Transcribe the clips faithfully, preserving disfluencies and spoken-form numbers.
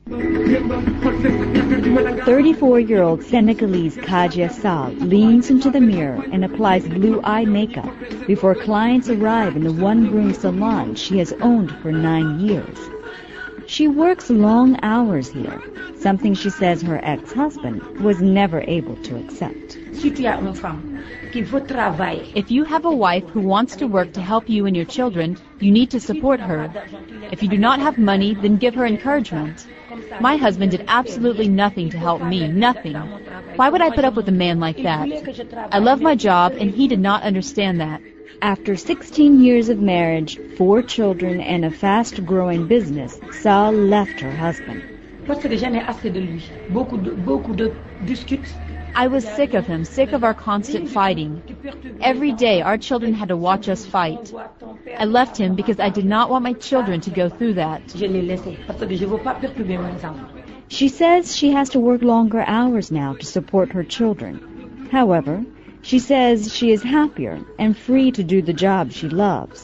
thirty-four-year-old Senegalese Kadia Sall leans into the mirror and applies blue-eye makeup before clients arrive in the one-room salon she has owned for nine years. She works long hours here, something she says her ex-husband was never able to accept. If you have a wife who wants to work to help you and your children, you need to support her. If you do not have money, then give her encouragement. My husband did absolutely nothing to help me, nothing. Why would I put up with a man like that? I love my job, and he did not understand that. After sixteen years of marriage, four children, and a fast-growing business, Sall left her husband. I was sick of him, sick of our constant fighting. Every day our children had to watch us fight. I left him because I did not want my children to go through that. She says she has to work longer hours now to support her children. However, she says she is happier and free to do the job she loves.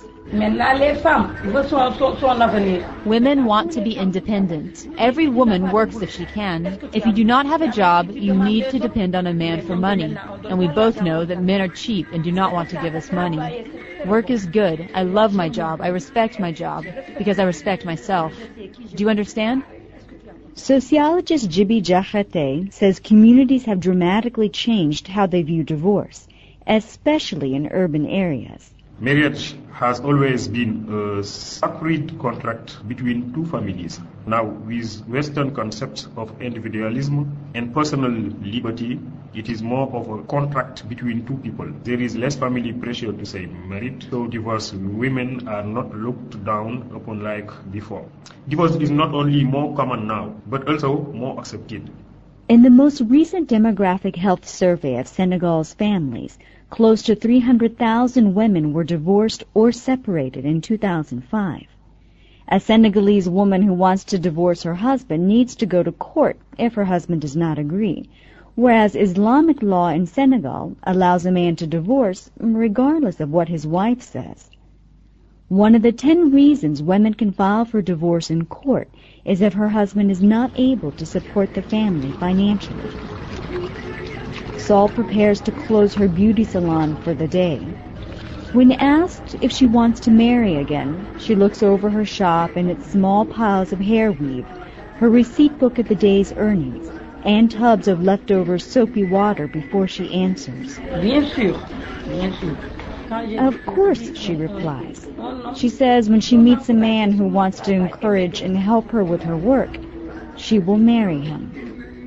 Women want to be independent. Every woman works if she can. If you do not have a job, you need to depend on a man for money. And we both know that men are cheap and do not want to give us money. Work is good. I love my job. I respect my job because I respect myself. Do you understand? Sociologist Djiby Diakhaté says communities have dramatically changed how they view divorce, especially in urban areas. Marriage has always been a sacred contract between two families. Now, with Western concepts of individualism and personal liberty, it is more of a contract between two people. There is less family pressure to say married, so divorced women are not looked down upon like before. Divorce is not only more common now, but also more accepted. In the most recent demographic health survey of Senegal's families, close to three hundred thousand women were divorced or separated in two thousand five. A Senegalese woman who wants to divorce her husband needs to go to court if her husband does not agree, whereas Islamic law in Senegal allows a man to divorce regardless of what his wife says. One of the ten reasons women can file for divorce in court is if her husband is not able to support the family financially. Sall prepares to close her beauty salon for the day. When asked if she wants to marry again, she looks over her shop and its small piles of hair weave, her receipt book of the day's earnings, and tubs of leftover soapy water before she answers. Bien sûr, bien sûr. Of course, she replies. She says when she meets a man who wants to encourage and help her with her work, she will marry him.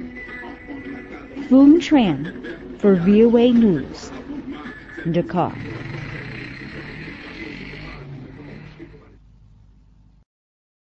Phuong Tran for V O A News, Dakar.